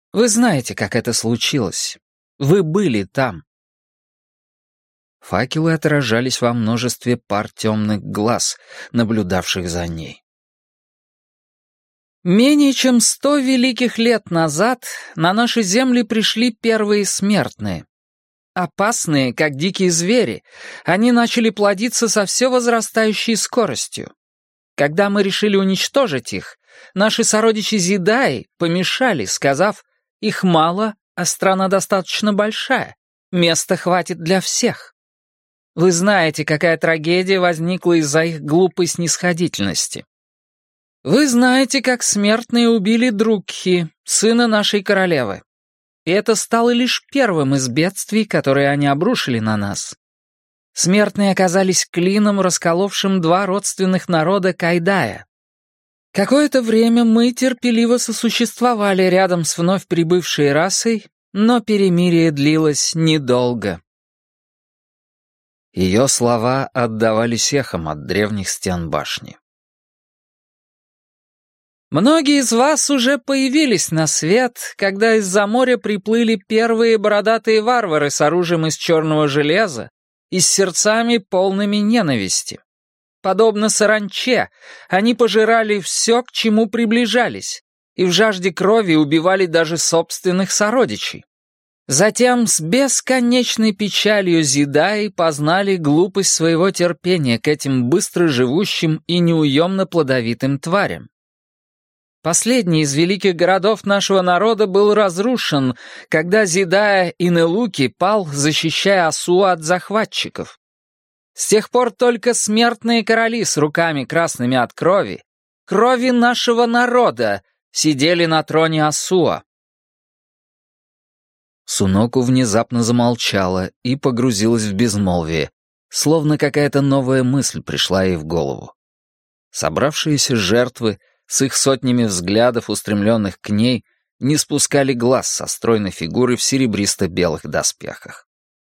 Вы знаете, как это случилось. Вы были там». Факелы отражались во множестве пар темных глаз, наблюдавших за ней. Менее чем 100 великих лет назад на наши земли пришли первые смертные. Опасные, как дикие звери, они начали плодиться со все возрастающей скоростью. Когда мы решили уничтожить их, наши сородичи Зидаи помешали, сказав: «Их мало, а страна достаточно большая, места хватит для всех». Вы знаете, какая трагедия возникла из-за их глупой снисходительности. Вы знаете, как смертные убили Друкхи, сына нашей королевы. И это стало лишь первым из бедствий, которые они обрушили на нас. Смертные оказались клином, расколовшим два родственных народа Кайдая. Какое-то время мы терпеливо сосуществовали рядом с вновь прибывшей расой, но перемирие длилось недолго. Ее слова отдавались эхом от древних стен башни. Многие из вас уже появились на свет, когда из-за моря приплыли первые бородатые варвары с оружием из черного железа и с сердцами полными ненависти. Подобно саранче, они пожирали все, к чему приближались, и в жажде крови убивали даже собственных сородичей. Затем с бесконечной печалью Зидаи познали глупость своего терпения к этим быстро живущим и неуемно плодовитым тварям. Последний из великих городов нашего народа был разрушен, когда Зидая Инелуки пал, защищая Асуа от захватчиков. С тех пор только смертные короли с руками красными от крови, крови нашего народа, сидели на троне Асуа. Суноку внезапно замолчала и погрузилась в безмолвие, словно какая-то новая мысль пришла ей в голову. Собравшиеся жертвы, с их сотнями взглядов, устремленных к ней, не спускали глаз со стройной фигуры в серебристо-белых доспехах.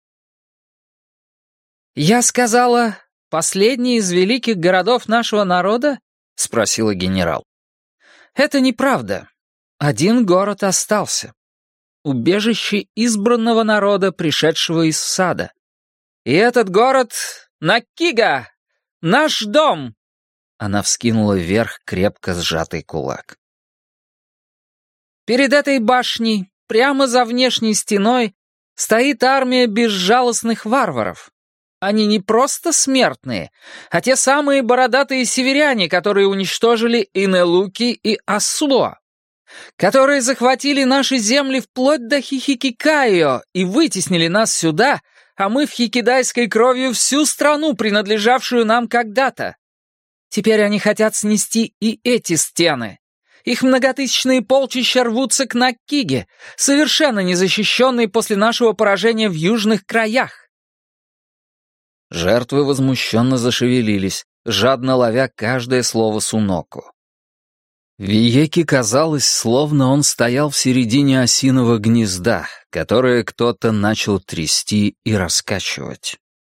«Я сказала, последний из великих городов нашего народа?» — спросила генерал. «Это неправда. Один город остался. Убежище избранного народа, пришедшего из сада. И этот город — Наккига, наш дом!» Она вскинула вверх крепко сжатый кулак. «Перед этой башней, прямо за внешней стеной, стоит армия безжалостных варваров. Они не просто смертные, а те самые бородатые северяне, которые уничтожили Инелуки и Асуа, которые захватили наши земли вплоть до Хихикикайо и вытеснили нас сюда, а мы в хикидайской кровью всю страну, принадлежавшую нам когда-то. Теперь они хотят снести и эти стены. Их многотысячные полчища рвутся к Наккиге, совершенно незащищенные после нашего поражения в южных краях». Жертвы возмущенно зашевелились, жадно ловя каждое слово Суноку. Виеки казалось, словно он стоял в середине осиного гнезда, которое кто-то начал трясти и раскачивать.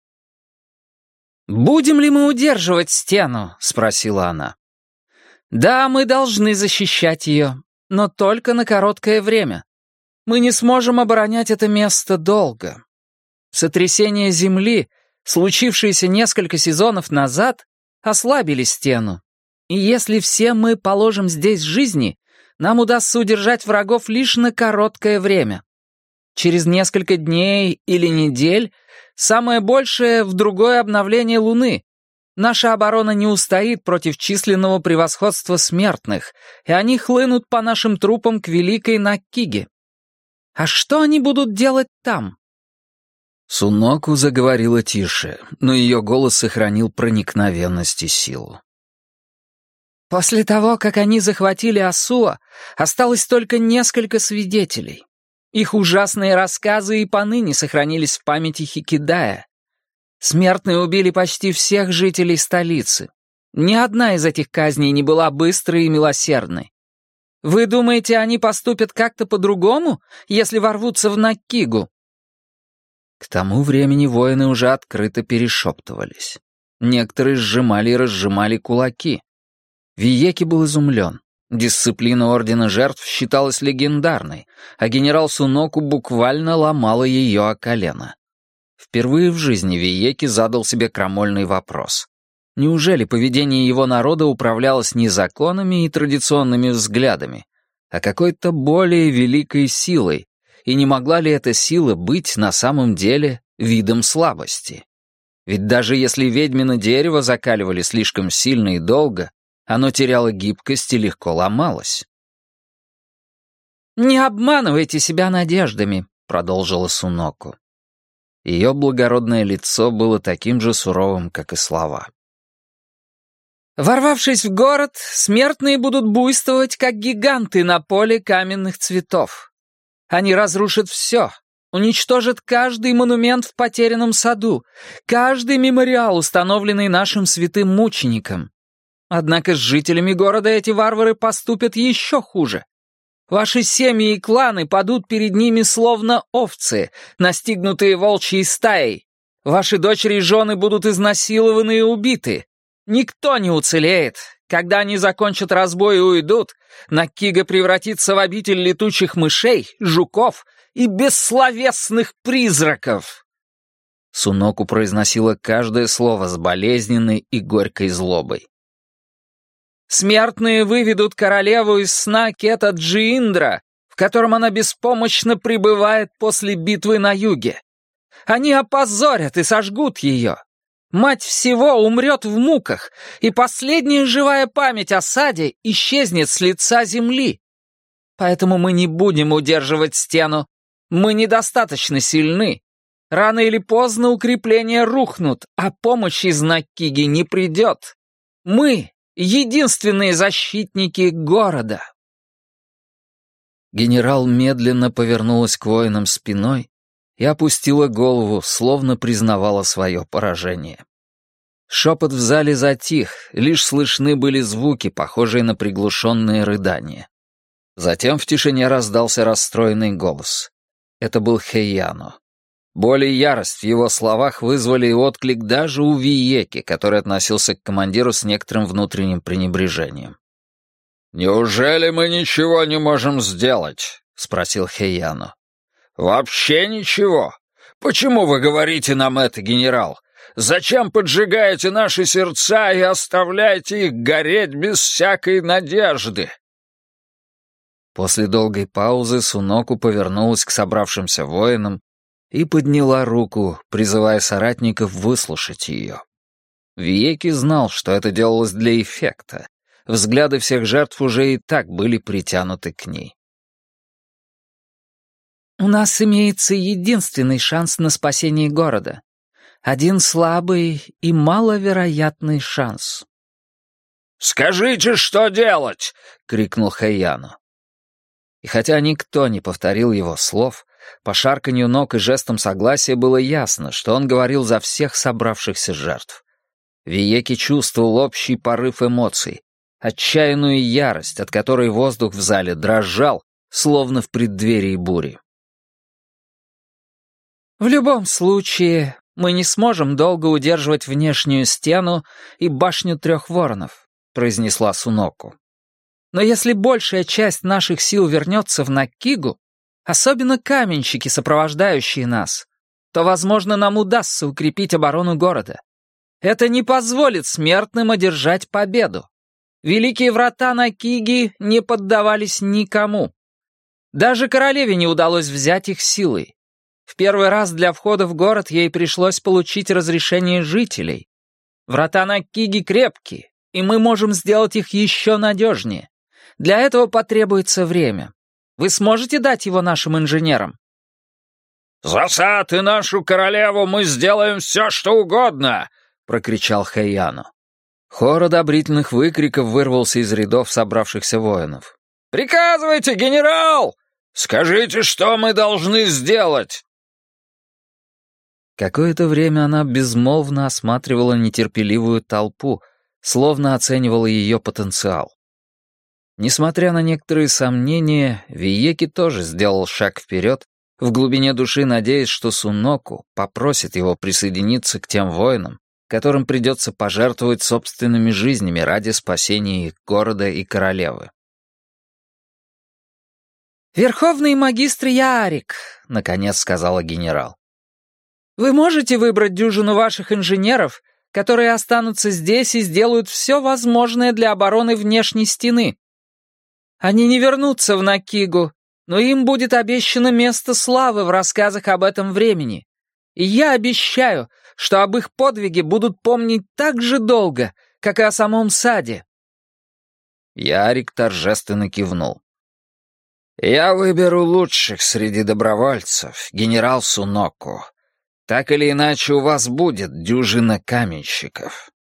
«Будем ли мы удерживать стену?» — спросила она. «Да, мы должны защищать ее, но только на короткое время. Мы не сможем оборонять это место долго. Сотрясение земли, случившееся несколько сезонов назад, ослабили стену. И если все мы положим здесь жизни, нам удастся удержать врагов лишь на короткое время. Через несколько дней или недель, самое большее в другое обновление Луны, наша оборона не устоит против численного превосходства смертных, и они хлынут по нашим трупам к Великой Наккиге. А что они будут делать там?» Суноку заговорила тише, но ее голос сохранил проникновенность и силу. «После того, как они захватили Асуа, осталось только несколько свидетелей. Их ужасные рассказы и поныне сохранились в памяти Хикидая. Смертные убили почти всех жителей столицы. Ни одна из этих казней не была быстрой и милосердной. Вы думаете, они поступят как-то по-другому, если ворвутся в Наккигу?» К тому времени воины уже открыто перешептывались. Некоторые сжимали и разжимали кулаки. Виеки был изумлен. Дисциплина Ордена Жертв считалась легендарной, а генерал Суноку буквально ломала ее о колено. Впервые в жизни Виеки задал себе крамольный вопрос. Неужели поведение его народа управлялось не законами и традиционными взглядами, а какой-то более великой силой, и не могла ли эта сила быть на самом деле видом слабости? Ведь даже если ведьмино дерево закаливали слишком сильно и долго, оно теряло гибкость и легко ломалось. «Не обманывайте себя надеждами», — продолжила Суноку. Ее благородное лицо было таким же суровым, как и слова. «Ворвавшись в город, смертные будут буйствовать, как гиганты на поле каменных цветов. Они разрушат все, уничтожат каждый монумент в потерянном саду, каждый мемориал, установленный нашим святым мученикам. Однако с жителями города эти варвары поступят еще хуже. Ваши семьи и кланы падут перед ними словно овцы, настигнутые волчьей стаей. Ваши дочери и жены будут изнасилованы и убиты. Никто не уцелеет. Когда они закончат разбой и уйдут, Наккига превратится в обитель летучих мышей, жуков и бессловесных призраков. Суноку произносила каждое слово с болезненной и горькой злобой. Смертные выведут королеву из сна Кета Джииндра, в котором она беспомощно пребывает после битвы на юге. Они опозорят и сожгут ее. Мать всего умрет в муках, и последняя живая память о саде исчезнет с лица земли. Поэтому мы не будем удерживать стену. Мы недостаточно сильны. Рано или поздно укрепления рухнут, а помощь из Наккиги не придет. Мы — единственные защитники города. Генерал медленно повернулась к воинам спиной и опустила голову, словно признавала свое поражение. Шепот в зале затих, лишь слышны были звуки, похожие на приглушенные рыдания. Затем в тишине раздался расстроенный голос. Это был Хэйяно. Боль и ярость в его словах вызвали отклик даже у Виеки, который относился к командиру с некоторым внутренним пренебрежением. «Неужели мы ничего не можем сделать?» — спросил Хэйяно. «Вообще ничего? Почему вы говорите нам это, генерал? Зачем поджигаете наши сердца и оставляете их гореть без всякой надежды?» После долгой паузы Суноку повернулась к собравшимся воинам и подняла руку, призывая соратников выслушать ее. Виеки знал, что это делалось для эффекта. Взгляды всех жертв уже и так были притянуты к ней. «У нас имеется единственный шанс на спасение города. Один слабый и маловероятный шанс». «Скажите, что делать!» — крикнул Хэйяно. И хотя никто не повторил его слов, по шарканью ног и жестам согласия было ясно, что он говорил за всех собравшихся жертв. Виеки чувствовал общий порыв эмоций, отчаянную ярость, от которой воздух в зале дрожал, словно в преддверии бури. «В любом случае, мы не сможем долго удерживать внешнюю стену и башню трех воронов», — произнесла Суноку. «Но если большая часть наших сил вернется в Наккигу, особенно каменщики, сопровождающие нас, то, возможно, нам удастся укрепить оборону города. Это не позволит смертным одержать победу. Великие врата Наккиги не поддавались никому. Даже королеве не удалось взять их силой. В первый раз для входа в город ей пришлось получить разрешение жителей. Врата Наккиги крепкие, и мы можем сделать их еще надежнее. Для этого потребуется время. Вы сможете дать его нашим инженерам?» «За сад и нашу королеву мы сделаем все, что угодно!» — прокричал Хэйяно. Хор одобрительных выкриков вырвался из рядов собравшихся воинов. «Приказывайте, генерал! Скажите, что мы должны сделать!» Какое-то время она безмолвно осматривала нетерпеливую толпу, словно оценивала ее потенциал. Несмотря на некоторые сомнения, Виеки тоже сделал шаг вперед, в глубине души надеясь, что Суноку попросит его присоединиться к тем воинам, которым придется пожертвовать собственными жизнями ради спасения их города и королевы. «Верховный магистр Ярик», — наконец сказала генерал. «Вы можете выбрать дюжину ваших инженеров, которые останутся здесь и сделают все возможное для обороны внешней стены? Они не вернутся в Накигу, но им будет обещано место славы в рассказах об этом времени. И я обещаю, что об их подвиге будут помнить так же долго, как и о самом саде». Ярик торжественно кивнул. «Я выберу лучших среди добровольцев, генерал Суноку. Так или иначе, у вас будет дюжина каменщиков».